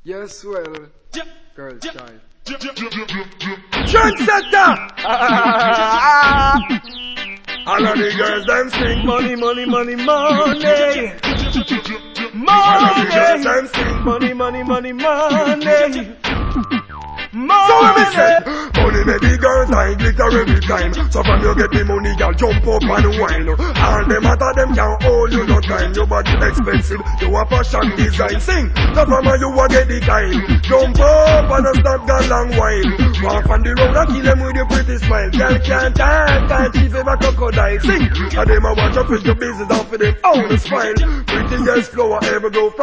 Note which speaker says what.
Speaker 1: Yes, well, girl child.
Speaker 2: Trendsetter! All of the girls them sing money, money, money, money. Money. All of the girls them sing money, money, money, money. Money. So let me say, money make the girls like glitter every time. So from you get the money, girl jump up and whine. All them matter them can't hold you no time. Your body expensive, you a fashion design. Sing, so from you a get the kind. Jump up and stop girl long whine. Walk on the road and kill them with your pretty smile. Girl can't cheat ever crocodile. Sing, and them a watch up with your business down for them own smile. Pretty girls flower ever go from